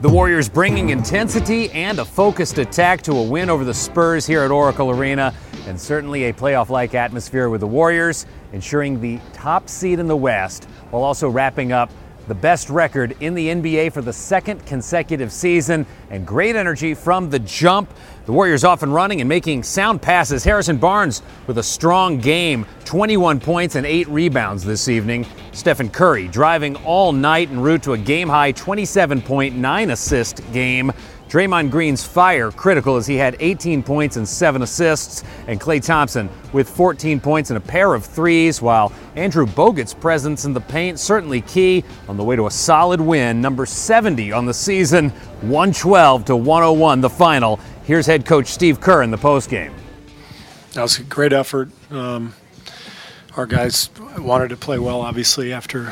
The Warriors bringing intensity and a focused attack to a win over the Spurs here at Oracle Arena, and certainly a playoff-like atmosphere with the Warriors ensuring the top seed in the West while also wrapping up the best record in the NBA for the second consecutive season, and great energy from the jump. The Warriors off and running and making sound passes. Harrison Barnes with a strong game, 21 points and 8 rebounds this evening. Stephen Curry driving all night en route to a game-high 27.9 assist game. Draymond Green's fire critical as he had 18 points and 7 assists, and Klay Thompson with 14 points and a pair of threes, while Andrew Bogut's presence in the paint certainly key on the way to a solid win, number 70 on the season, 112-101 the final. Here's head coach Steve Kerr in the postgame. That was a great effort. Our guys wanted to play well, obviously, after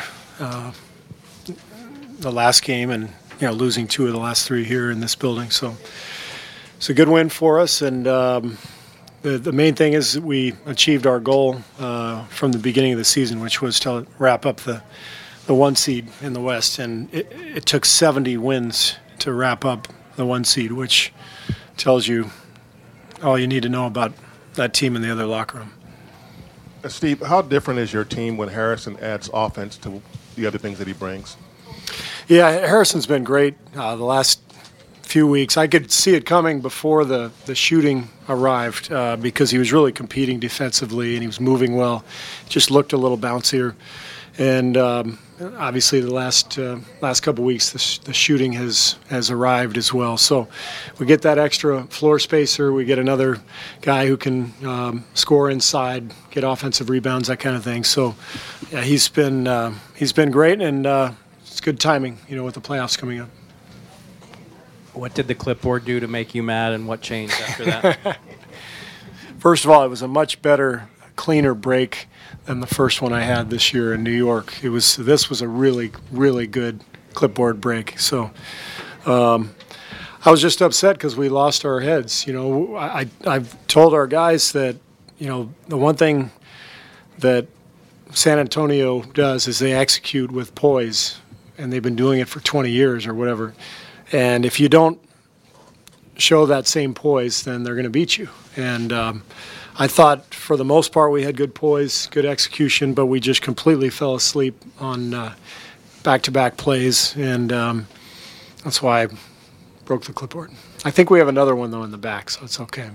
the last game and losing 2 of the last 3 here in this building. So it's a good win for us, and the main thing is that we achieved our goal from the beginning of the season, which was to wrap up the 1 seed in the West, and it took 70 wins to wrap up the 1 seed, which tells you all you need to know about that team in the other locker room. Steve, how different is your team when Harrison adds offense to the other things that he brings? Yeah, Harrison's been great the last few weeks. I could see it coming before the shooting arrived because he was really competing defensively and he was moving well. Just looked a little bouncier. And obviously the last couple weeks the shooting has arrived as well. So we get that extra floor spacer. We get another guy who can score inside, get offensive rebounds, that kind of thing. So yeah, he's been great, and it's good timing, with the playoffs coming up. What did the clipboard do to make you mad, and what changed after that? First of all, it was a much better, cleaner break than the first one I had this year in New York. This was a really, really good clipboard break. So I was just upset because we lost our heads. I've told our guys that, the one thing that San Antonio does is they execute with poise, and they've been doing it for 20 years or whatever. And if you don't show that same poise, then they're going to beat you. And I thought for the most part we had good poise, good execution, but we just completely fell asleep on back-to-back plays, and that's why I broke the clipboard. I think we have another one, though, in the back, so it's okay.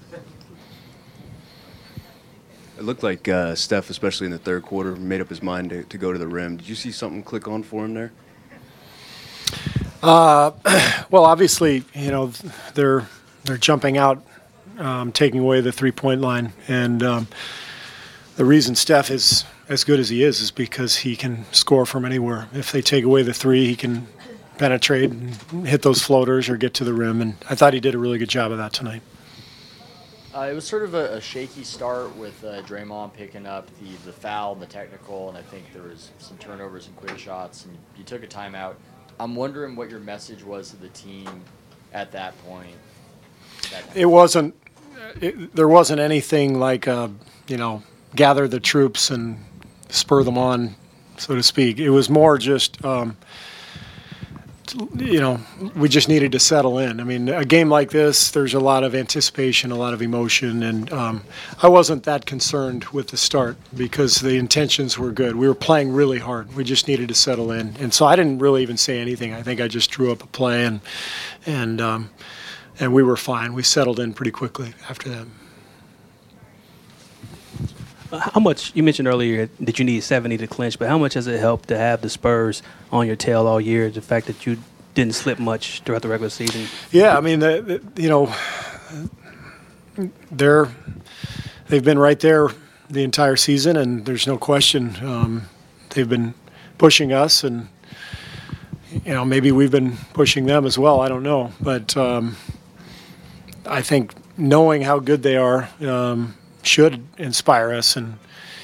It looked like Steph, especially in the third quarter, made up his mind to go to the rim. Did you see something click on for him there? Well, obviously, they're jumping out, taking away the three-point line, and the reason Steph is as good as he is because he can score from anywhere. If they take away the three, he can penetrate and hit those floaters or get to the rim, and I thought he did a really good job of that tonight. It was sort of a shaky start with Draymond picking up the foul and the technical, and I think there was some turnovers and quick shots, and you took a timeout. I'm wondering what your message was to the team at that point. There wasn't anything like, gather the troops and spur them on, so to speak. It was more just, we just needed to settle in. I mean, a game like this, there's a lot of anticipation, a lot of emotion, and I wasn't that concerned with the start because the intentions were good. We were playing really hard. We just needed to settle in. And so I didn't really even say anything. I think I just drew up a play, and we were fine. We settled in pretty quickly after that. How much, you mentioned earlier that you need 70 to clinch, but how much has it helped to have the Spurs on your tail all year, the fact that you didn't slip much throughout the regular season? Yeah, I mean, they've been right there the entire season, and there's no question they've been pushing us, and, maybe we've been pushing them as well. I don't know. But I think knowing how good they are should inspire us and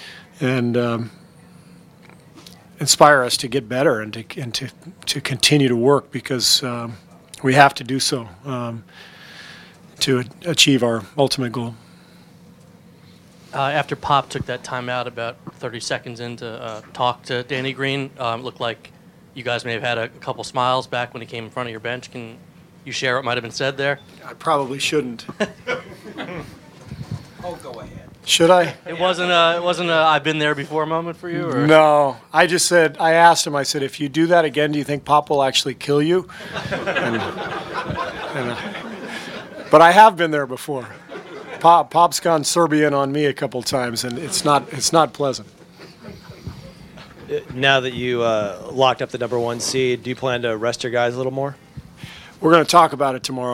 inspire us to get better and to continue to work because we have to do so to achieve our ultimate goal. After Pop took that timeout about 30 seconds in to talk to Danny Green, it looked like you guys may have had a couple smiles back when he came in front of your bench. Can you share what might have been said there? I probably shouldn't. Oh, go ahead. Should I? It wasn't a I've been there before moment for you, or No. I just said, I asked him, I said, if you do that again, do you think Pop will actually kill you? But I have been there before. Pop's gone Serbian on me a couple times, and it's not pleasant. Now that you locked up the number 1 seed, do you plan to rest your guys a little more? We're going to talk about it tomorrow.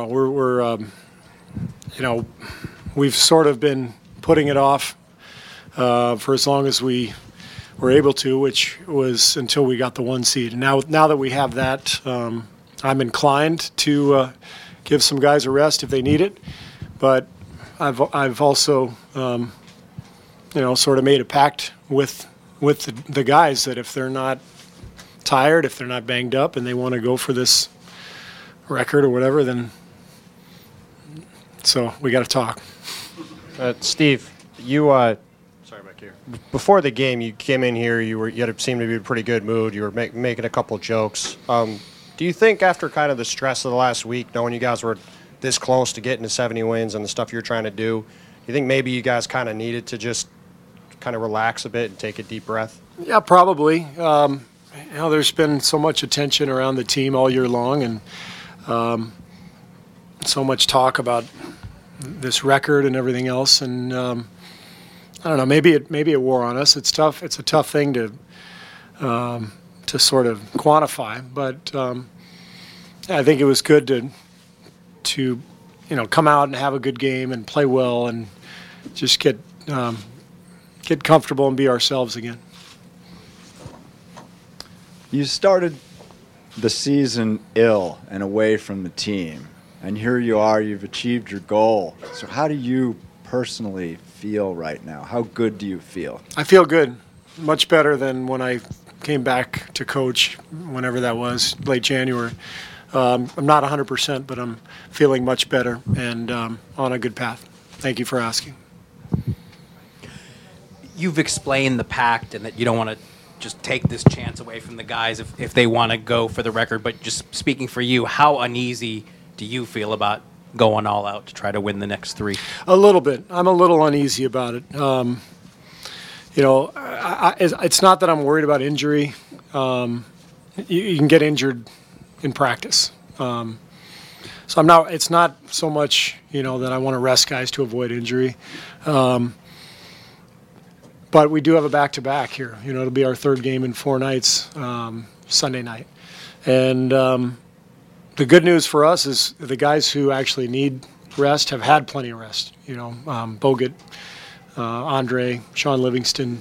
We've sort of been putting it off for as long as we were able to, which was until we got the 1 seed. And now that we have that, I'm inclined to give some guys a rest if they need it. But I've also, sort of made a pact with the guys that if they're not tired, if they're not banged up, and they want to go for this record or whatever, then so we got to talk. Steve, you sorry back here. Before the game, you came in here. You seemed to be in a pretty good mood. You were making a couple jokes. Do you think after kind of the stress of the last week, knowing you guys were this close to getting to 70 wins and the stuff you're trying to do you think maybe you guys kind of needed to just kind of relax a bit and take a deep breath? Yeah, probably. There's been so much attention around the team all year long, and so much talk about this record and everything else. And I don't know. Maybe it wore on us. It's tough. It's a tough thing to sort of quantify. But I think it was good to come out and have a good game and play well and just get comfortable and be ourselves again. You started the season ill and away from the team, and here you are, you've achieved your goal. So how do you personally feel right now? How good do you feel? I feel good, much better than when I came back to coach, whenever that was, late January. I'm not 100%, but I'm feeling much better and on a good path. Thank you for asking. You've explained the pact and that you don't want to just take this chance away from the guys if they want to go for the record. But just speaking for you, how uneasy do you feel about going all out to try to win the next three? A little bit. I'm a little uneasy about it. It's not that I'm worried about injury. You can get injured in practice. So I'm not. It's not so much that I want to rest guys to avoid injury. But we do have a back-to-back here. It'll be our third game in 4 nights, Sunday night. And the good news for us is the guys who actually need rest have had plenty of rest. Bogut, Andre, Sean Livingston.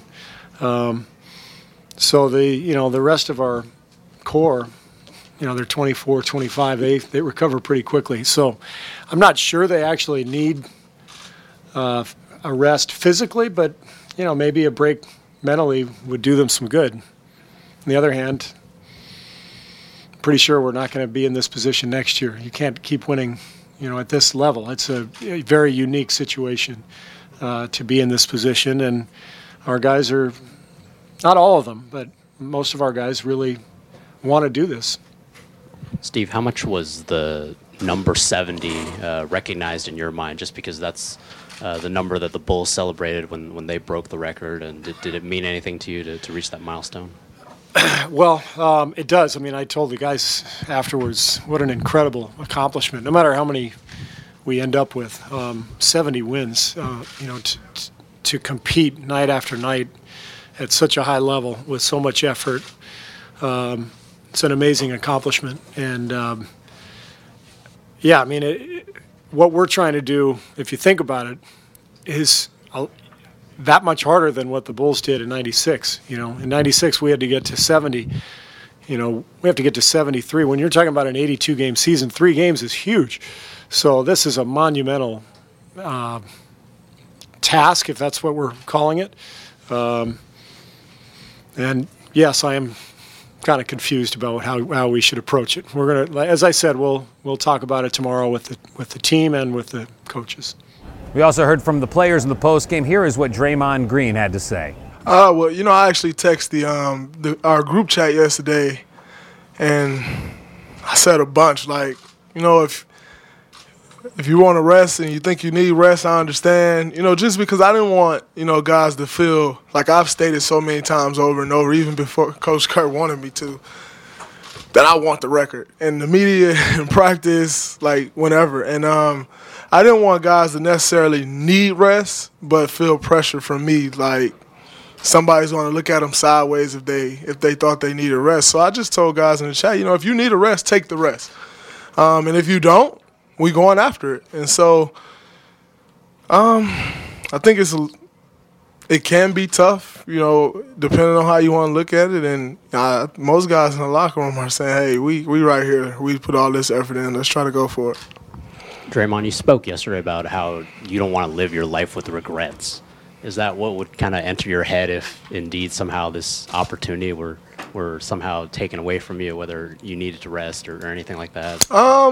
So the rest of our core, they're 24, 25. They recover pretty quickly. So I'm not sure they actually need a rest physically, but maybe a break mentally would do them some good. On the other hand, I'm pretty sure we're not going to be in this position next year. You can't keep winning, at this level. It's a very unique situation to be in this position, and our guys are, not all of them, but most of our guys really want to do this. Steve, how much was the number 70 recognized in your mind, just because that's the number that the Bulls celebrated when they broke the record, and did it mean anything to you to reach that milestone? Well, it does. I mean, I told the guys afterwards what an incredible accomplishment. No matter how many we end up with, 70 wins, to compete night after night at such a high level with so much effort, it's an amazing accomplishment. And, what we're trying to do, if you think about it, is that much harder than what the Bulls did in '96. In '96 we had to get to 70. We have to get to 73. When you're talking about an 82-game season, 3 games is huge. So this is a monumental task, if that's what we're calling it. And yes, I am kind of confused about how we should approach it. We're gonna, as I said, we'll talk about it tomorrow with the team and with the coaches. We also heard from the players in the postgame. Here is what Draymond Green had to say. I actually texted our group chat yesterday, And I said a bunch, like, you know, if you want to rest and you think you need rest, I understand. You know, just because I didn't want, you know, guys to feel like I've stated so many times over and over, even before Coach Kerr wanted me to, that I want the record. And the media and practice, like, whenever. And I didn't want guys to necessarily need rest, but feel pressure from me, like somebody's going to look at them sideways if they thought they needed rest. So I just told guys in the chat, you know, if you need a rest, take the rest. And if you don't, we going after it. And so I think it can be tough, you know, depending on how you want to look at it. And most guys in the locker room are saying, hey, we right here. We put all this effort in. Let's try to go for it. Draymond, you spoke yesterday about how you don't want to live your life with regrets. Is that what would kind of enter your head if indeed somehow this opportunity were somehow taken away from you, whether you needed to rest or anything like that?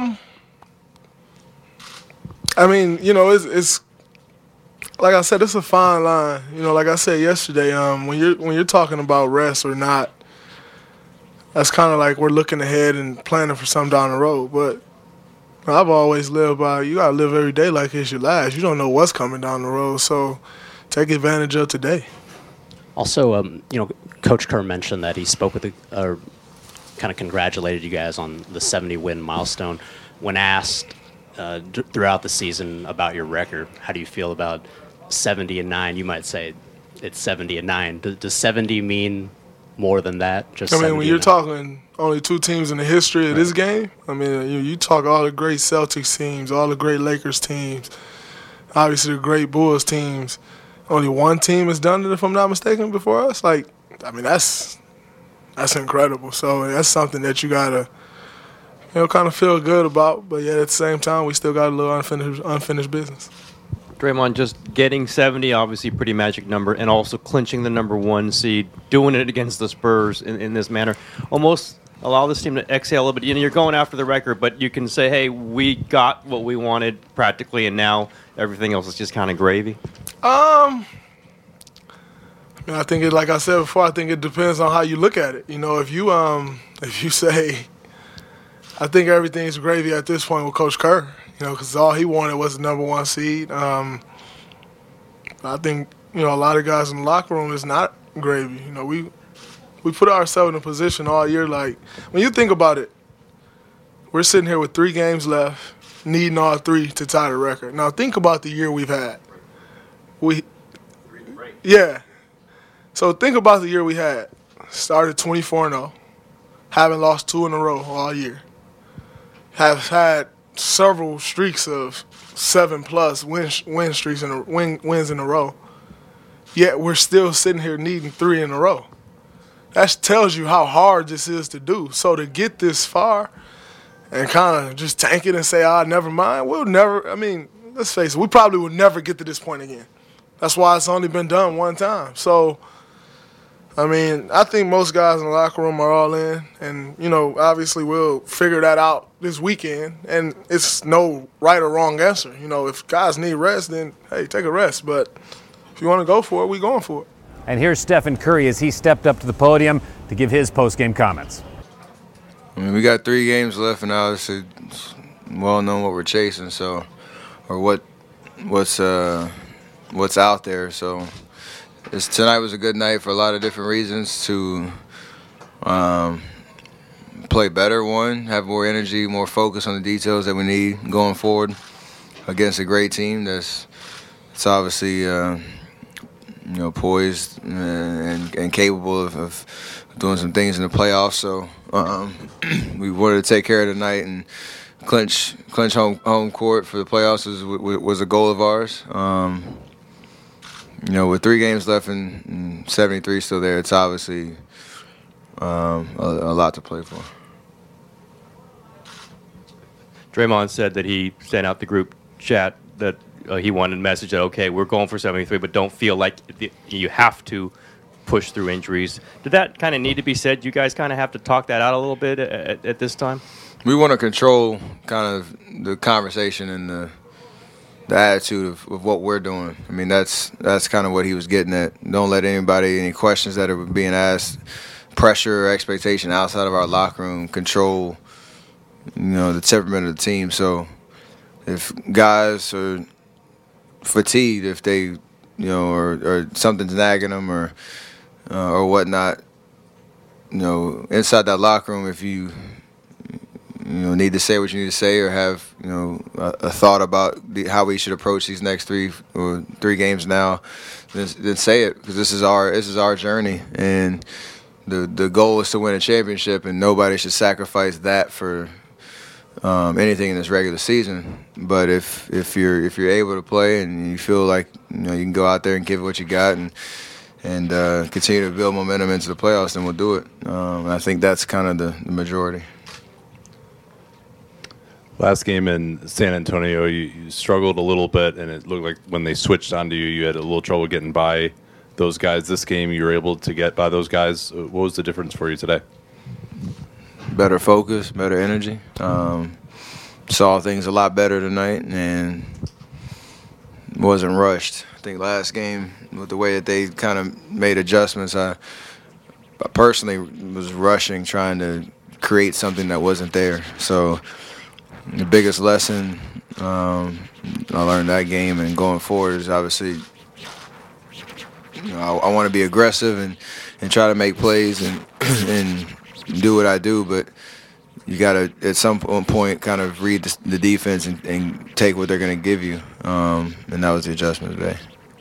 I mean, you know, it's like I said, it's a fine line. You know, like I said yesterday, when you're talking about rest or not, that's kind of like we're looking ahead and planning for something down the road. But I've always lived by, you got to live every day like it's your last. You don't know what's coming down the road, so take advantage of today. Also, you know, Coach Kerr mentioned that he spoke with kind of congratulated you guys on the 70-win milestone. When asked throughout the season about your record, how do you feel about 70-9? You might say it's 70-9. Does 70 mean more than that? Just I mean, when you're talking only two teams in the history of this game, I mean, you talk all the great Celtics teams, all the great Lakers teams, obviously the great Bulls teams. Only one team has done it, if I'm not mistaken, before us. Like, I mean, that's incredible. So that's something that you gotta, you know, kind of feel good about. But yet at the same time, we still got a little unfinished business. Draymond, just getting 70, obviously pretty magic number, and also clinching the number 1 seed, doing it against the Spurs in this manner, almost allow this team to exhale a little bit. You know, you're going after the record, but you can say, hey, we got what we wanted practically, and now everything else is just kind of gravy. I mean, I think like I said before, I think it depends on how you look at it. You know, if you say, I think everything's gravy at this point with Coach Kerr, you know, because all he wanted was the number 1 seed. I think, you know, a lot of guys in the locker room is not gravy. You know, we put ourselves in a position all year, like, when you think about it, we're sitting here with 3 games left, needing all 3 to tie the record. Now think about the year we've had. Yeah. So think about the year we had. Started 24-0, haven't lost 2 in a row all year. Have had several streaks of 7+ wins in a row. Yet we're still sitting here needing 3 in a row. That tells you how hard this is to do. So to get this far and kind of just tank it and say, never mind, let's face it, we probably will never get to this point again. That's why it's only been done one time. So, I mean, I think most guys in the locker room are all in. And, you know, obviously we'll figure that out this weekend. And it's no right or wrong answer. You know, if guys need rest, then, hey, take a rest. But if you want to go for it, we going for it. And here's Stephen Curry as he stepped up to the podium to give his post-game comments. I mean, we got 3 games left, and obviously it's well known what we're chasing, so, or what's out there. So tonight was a good night for a lot of different reasons to play better. One, have more energy, more focus on the details that we need going forward against a great team that's obviously poised and capable of doing some things in the playoffs. So we wanted to take care of tonight and clinch home court for the playoffs was a goal of ours. With 3 games left and 73 still there, it's obviously a lot to play for. Draymond said that he sent out the group chat that he wanted a message that, okay, we're going for 73, but don't feel like you have to push through injuries. Did that kind of need to be said? You guys kind of have to talk that out a little bit at this time? We want to control kind of the conversation and the attitude of what we're doing. I mean, that's kind of what he was getting at. Don't let any questions that are being asked pressure or expectation outside of our locker room control, the temperament of the team. So if guys are fatigued, if they, or something's nagging them or whatnot, inside that locker room, if you need to say what you need to say or have a thought about how we should approach these next three games now, then say it, because this is our journey, and the goal is to win a championship, and nobody should sacrifice that for anything in this regular season. But if you're able to play and you feel like you can go out there and give it what you got and continue to build momentum into the playoffs, then we'll do it. I think that's kind of the majority. Last game in San Antonio, you struggled a little bit, and it looked like when they switched onto you, you had a little trouble getting by those guys. This game, you were able to get by those guys. What was the difference for you today? Better focus, better energy. Saw things a lot better tonight, and wasn't rushed. I think last game, with the way that they kind of made adjustments, I personally was rushing, trying to create something that wasn't there. So the biggest lesson I learned that game and going forward is obviously I want to be aggressive and try to make plays and do what I do, but you got to at some point kind of read the defense and take what they're going to give you, and that was the adjustment today.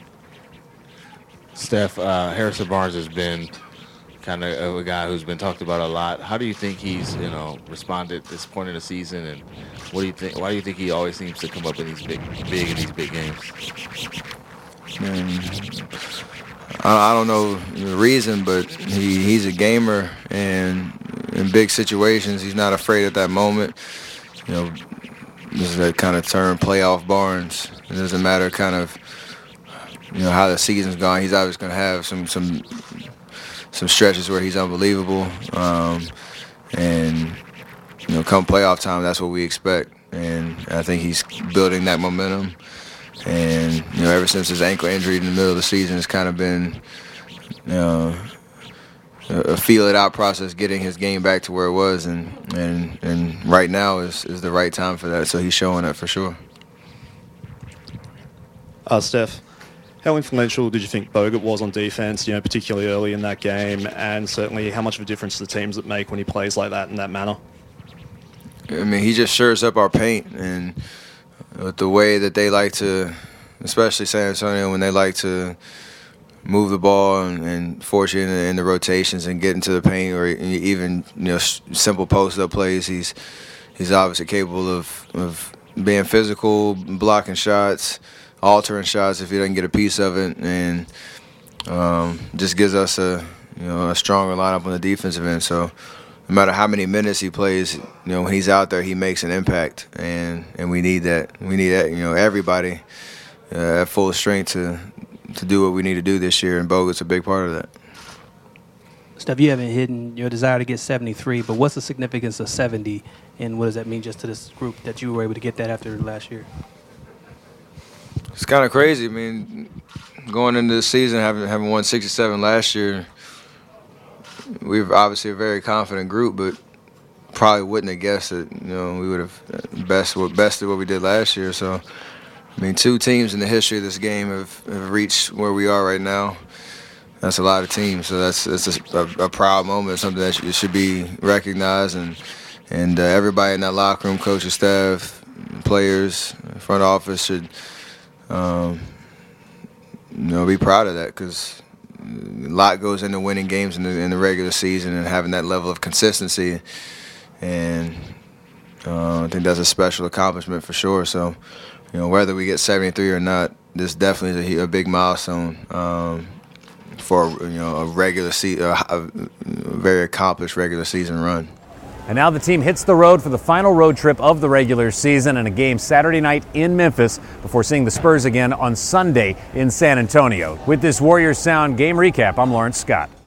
Steph, Harrison Barnes has been kind of a guy who's been talked about a lot. How do you think he's, responded at this point in the season, and what do you think? Why do you think he always seems to come up in these big games? I don't know the reason, but he's a gamer, and in big situations, he's not afraid at that moment. This is that kind of term, playoff Barnes. It doesn't matter kind of how the season's gone. He's always going to have some stretches where he's unbelievable, and come playoff time, that's what we expect. And I think he's building that momentum. And ever since his ankle injury in the middle of the season, it's kind of been a feel it out process, getting his game back to where it was, and right now is the right time for that. So he's showing that for sure. Steph, how influential did you think Bogut was on defense, particularly early in that game, and certainly how much of a difference to the teams that make when he plays like that in that manner? I mean, he just shores up our paint, and with the way that they like to, especially San Antonio, when they like to move the ball and force you in the rotations and get into the paint, or even simple post-up plays, he's obviously capable of being physical, blocking shots, altering shots if he doesn't get a piece of it, and just gives us a stronger lineup on the defensive end. So no matter how many minutes he plays, when he's out there, he makes an impact, and we need that. We need that, everybody at full strength to do what we need to do this year, and Bogut's a big part of that. Steph, you haven't hidden your desire to get 73, but what's the significance of 70, and what does that mean just to this group that you were able to get that after last year? It's kind of crazy. I mean, going into the season, having won 67 last year, we were obviously a very confident group, but probably wouldn't have guessed that we would have bested what we did last year. So, I mean, 2 teams in the history of this game have reached where we are right now. That's a lot of teams, so that's a proud moment, something that should be recognized, and everybody in that locker room, coaching staff, players, front office should be proud of that, because a lot goes into winning games in the regular season and having that level of consistency, and I think that's a special accomplishment for sure. So, whether we get 73 or not, this definitely is a big milestone for a regular season, a very accomplished regular season run. And now the team hits the road for the final road trip of the regular season, and a game Saturday night in Memphis before seeing the Spurs again on Sunday in San Antonio. With this Warriors Sound game recap, I'm Lawrence Scott.